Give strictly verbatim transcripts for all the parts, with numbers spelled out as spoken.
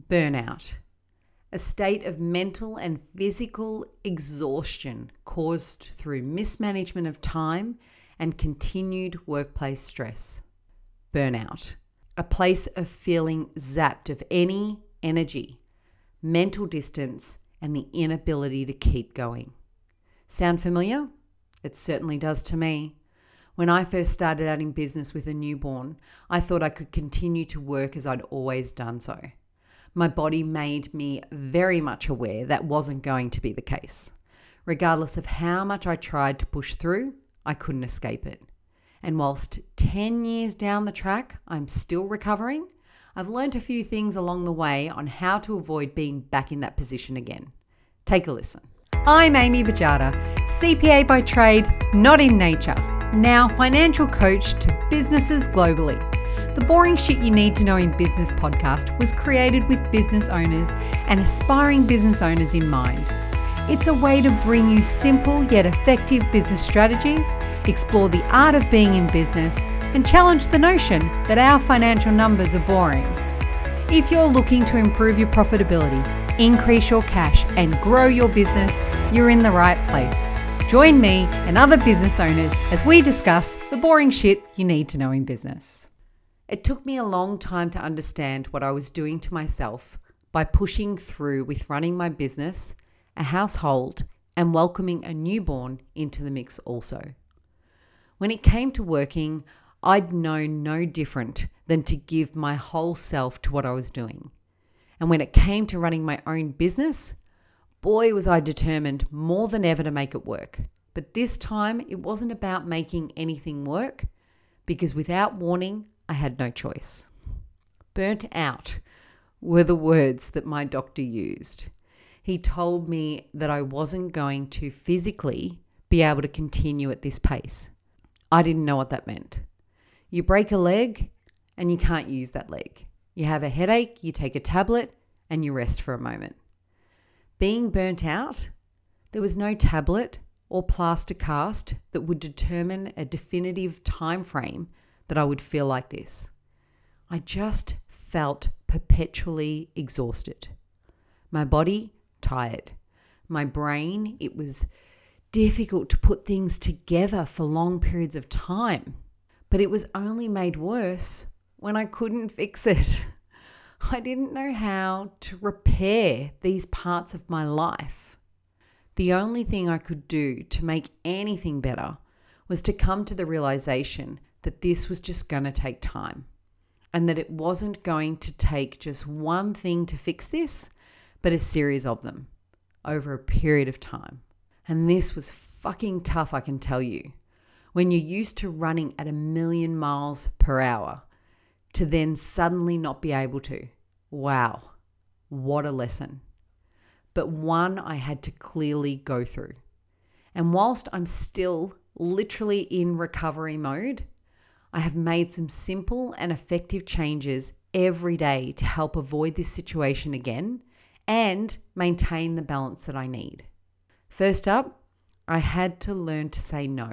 Burnout, a state of mental and physical exhaustion caused through mismanagement of time and continued workplace stress. Burnout, a place of feeling zapped of any energy, mental distance, and the inability to keep going. Sound familiar? It certainly does to me. When I first started out in business with a newborn, I thought I could continue to work as I'd always done so. My body made me very much aware that wasn't going to be the case. Regardless of how much I tried to push through, I couldn't escape it. And whilst ten years down the track, I'm still recovering, I've learned a few things along the way on how to avoid being back in that position again. Take a listen. I'm Amy Bajada, C P A by trade, not in nature. Now financial coach to businesses globally. The Boring Shit You Need to Know in Business podcast was created with business owners and aspiring business owners in mind. It's a way to bring you simple yet effective business strategies, explore the art of being in business, and challenge the notion that our financial numbers are boring. If you're looking to improve your profitability, increase your cash, and grow your business, you're in the right place. Join me and other business owners as we discuss the boring shit you need to know in business. It took me a long time to understand what I was doing to myself by pushing through with running my business, a household, and welcoming a newborn into the mix also. When it came to working, I'd known no different than to give my whole self to what I was doing. And when it came to running my own business, boy, was I determined more than ever to make it work. But this time, it wasn't about making anything work, because without warning, I had no choice. Burnt out were the words that my doctor used. He told me that I wasn't going to physically be able to continue at this pace. I didn't know what that meant. You break a leg and you can't use that leg. You have a headache, you take a tablet, and you rest for a moment. Being burnt out, there was no tablet or plaster cast that would determine a definitive time frame that I would feel like this. I just felt perpetually exhausted. My body, tired. My brain, it was difficult to put things together for long periods of time. But it was only made worse when I couldn't fix it. I didn't know how to repair these parts of my life. The only thing I could do to make anything better was to come to the realization that this was just going to take time, and that it wasn't going to take just one thing to fix this, but a series of them over a period of time. And this was fucking tough, I can tell you. When you're used to running at a million miles per hour, to then suddenly not be able to. Wow, what a lesson. But one I had to clearly go through. And whilst I'm still literally in recovery mode, I have made some simple and effective changes every day to help avoid this situation again and maintain the balance that I need. First up, I had to learn to say no.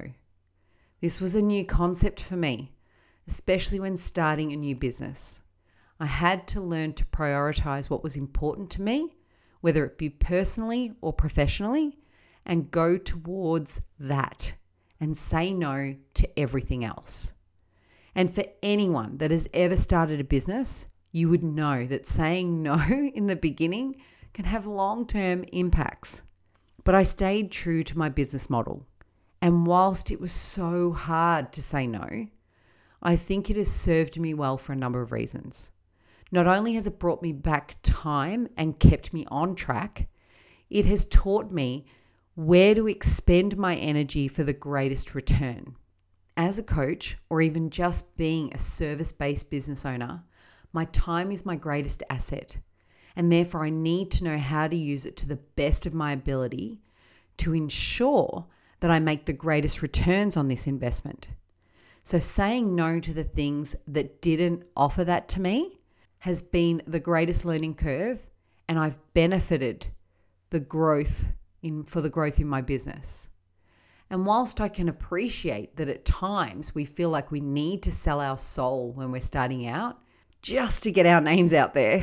This was a new concept for me, especially when starting a new business. I had to learn to prioritize what was important to me, whether it be personally or professionally, and go towards that and say no to everything else. And for anyone that has ever started a business, you would know that saying no in the beginning can have long-term impacts. But I stayed true to my business model. And whilst it was so hard to say no, I think it has served me well for a number of reasons. Not only has it brought me back time and kept me on track, it has taught me where to expend my energy for the greatest return. As a coach, or even just being a service-based business owner, my time is my greatest asset, and therefore I need to know how to use it to the best of my ability to ensure that I make the greatest returns on this investment. So saying no to the things that didn't offer that to me has been the greatest learning curve, and I've benefited the growth in for the growth in my business. And whilst I can appreciate that at times we feel like we need to sell our soul when we're starting out just to get our names out there,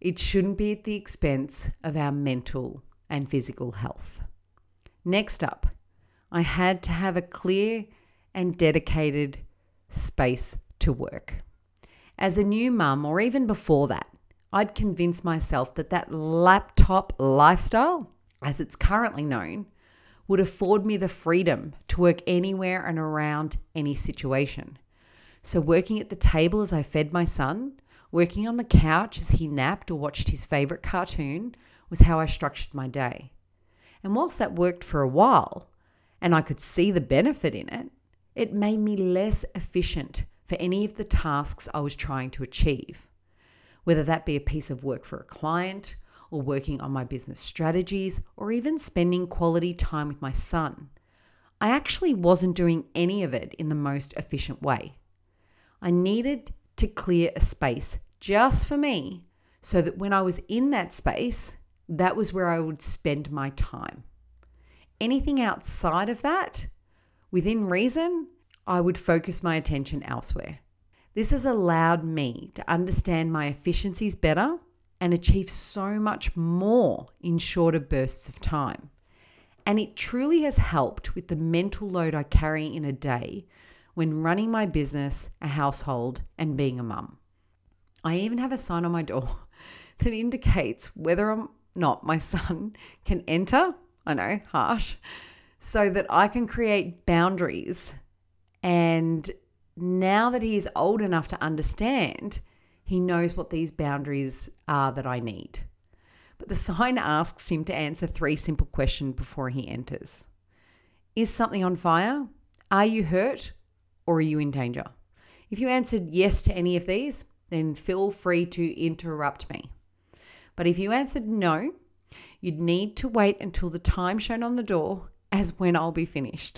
It shouldn't be at the expense of our mental and physical health. Next up, I had to have a clear and dedicated space to work. As a new mum, or even before that, I'd convinced myself that that laptop lifestyle, as it's currently known, would afford me the freedom to work anywhere and around any situation. So working at the table as I fed my son, working on the couch as he napped or watched his favorite cartoon was how I structured my day. And whilst that worked for a while, and I could see the benefit in it, it made me less efficient for any of the tasks I was trying to achieve. Whether that be a piece of work for a client, or working on my business strategies, or even spending quality time with my son. I actually wasn't doing any of it in the most efficient way. I needed to clear a space just for me so that when I was in that space, that was where I would spend my time. Anything outside of that, within reason, I would focus my attention elsewhere. This has allowed me to understand my efficiencies better and achieve so much more in shorter bursts of time. And it truly has helped with the mental load I carry in a day when running my business, a household, and being a mum. I even have a sign on my door that indicates whether or not my son can enter, I know, harsh, so that I can create boundaries. And now that he is old enough to understand, he knows what these boundaries are that I need. But the sign asks him to answer three simple questions before he enters. Is something on fire? Are you hurt? Or are you in danger? If you answered yes to any of these, then feel free to interrupt me. But if you answered no, you'd need to wait until the time shown on the door as when I'll be finished.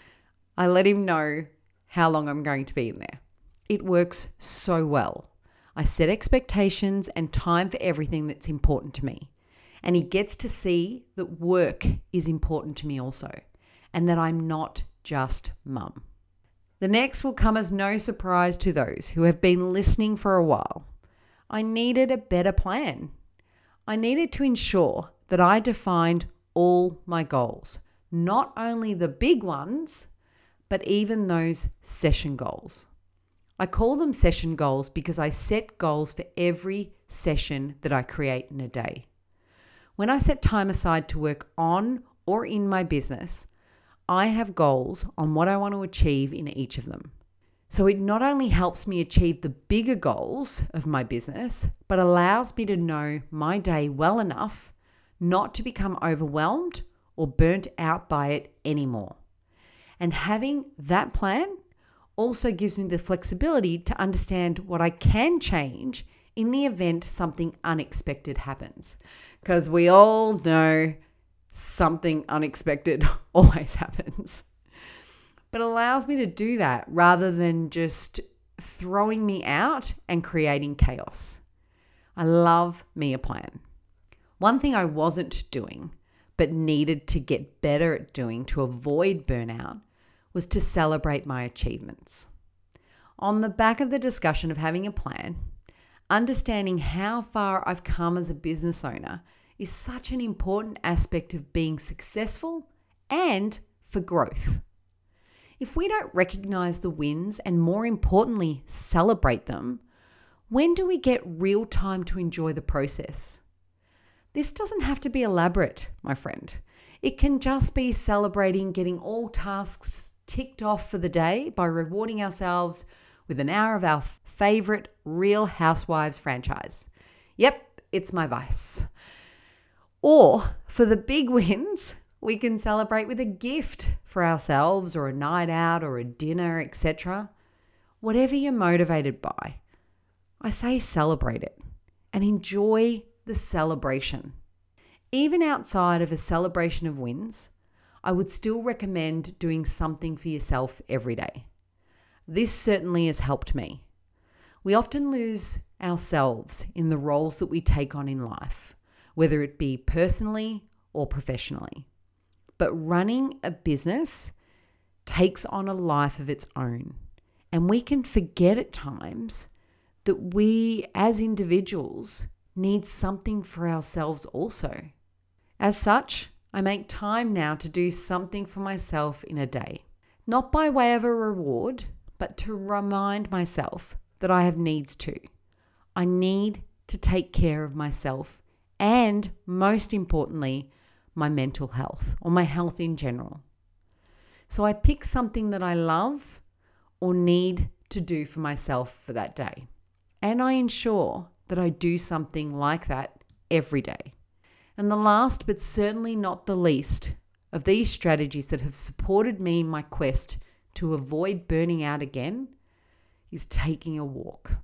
I let him know how long I'm going to be in there. It works so well. I set expectations and time for everything that's important to me. And he gets to see that work is important to me also, and that I'm not just mum. The next will come as no surprise to those who have been listening for a while. I needed a better plan. I needed to ensure that I defined all my goals, not only the big ones, but even those session goals. I call them session goals because I set goals for every session that I create in a day. When I set time aside to work on or in my business, I have goals on what I want to achieve in each of them. So it not only helps me achieve the bigger goals of my business, but allows me to know my day well enough not to become overwhelmed or burnt out by it anymore. And having that plan also gives me the flexibility to understand what I can change in the event something unexpected happens. Because we all know something unexpected always happens. But it allows me to do that rather than just throwing me out and creating chaos. I love me a plan. One thing I wasn't doing, but needed to get better at doing to avoid burnout, was to celebrate my achievements. On the back of the discussion of having a plan, understanding how far I've come as a business owner is such an important aspect of being successful and for growth. If we don't recognize the wins and, more importantly, celebrate them, when do we get real time to enjoy the process? This doesn't have to be elaborate, my friend. It can just be celebrating getting all tasks ticked off for the day by rewarding ourselves with an hour of our favorite Real Housewives franchise. Yep, it's my vice. Or for the big wins, we can celebrate with a gift for ourselves or a night out or a dinner, et cetera. Whatever you're motivated by, I say celebrate it and enjoy the celebration. Even outside of a celebration of wins, I would still recommend doing something for yourself every day. This certainly has helped me. We often lose ourselves in the roles that we take on in life, whether it be personally or professionally. But running a business takes on a life of its own, and we can forget at times that we as individuals need something for ourselves also. As such, I make time now to do something for myself in a day, not by way of a reward, but to remind myself that I have needs too. I need to take care of myself and, most importantly, my mental health or my health in general. So I pick something that I love or need to do for myself for that day, and I ensure that I do something like that every day. And the last, but certainly not the least, of these strategies that have supported me in my quest to avoid burning out again is taking a walk.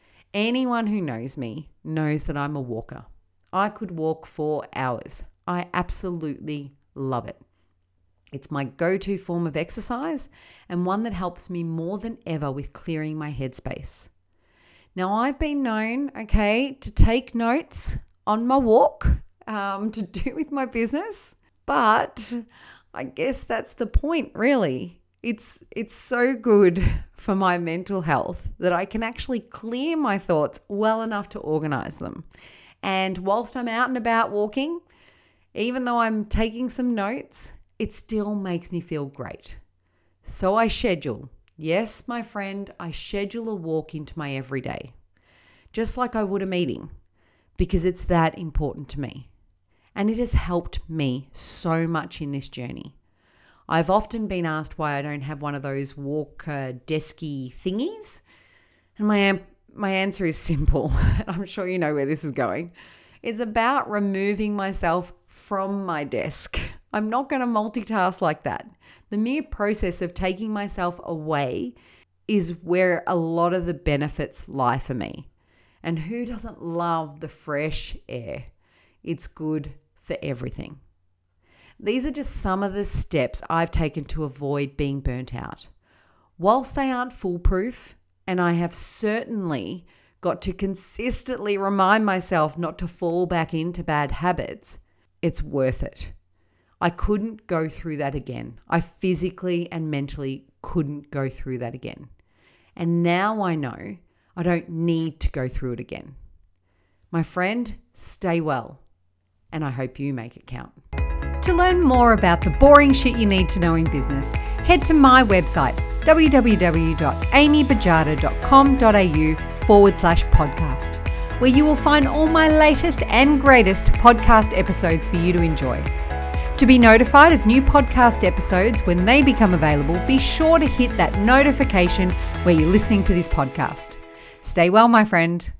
Anyone who knows me knows that I'm a walker. I could walk for hours. I absolutely love it. It's my go-to form of exercise and one that helps me more than ever with clearing my headspace. Now, I've been known, okay, to take notes on my walk um, to do with my business, but I guess that's the point, really. It's it's so good for my mental health that I can actually clear my thoughts well enough to organize them. And whilst I'm out and about walking, even though I'm taking some notes, it still makes me feel great. So I schedule. Yes, my friend, I schedule a walk into my everyday, just like I would a meeting, because it's that important to me. And it has helped me so much in this journey. I've often been asked why I don't have one of those walk uh, desky thingies. And my, am- my answer is simple. I'm sure you know where this is going. It's about removing myself from my desk. I'm not going to multitask like that. The mere process of taking myself away is where a lot of the benefits lie for me. And who doesn't love the fresh air? It's good for everything. These are just some of the steps I've taken to avoid being burnt out. Whilst they aren't foolproof, and I have certainly got to consistently remind myself not to fall back into bad habits, it's worth it. I couldn't go through that again. I physically and mentally couldn't go through that again. And now I know I don't need to go through it again. My friend, stay well, and I hope you make it count. To learn more about the boring shit you need to know in business, head to my website, www.amybajada.com.au forward slash podcast, where you will find all my latest and greatest podcast episodes for you to enjoy. To be notified of new podcast episodes when they become available, be sure to hit that notification where you're listening to this podcast. Stay well, my friend.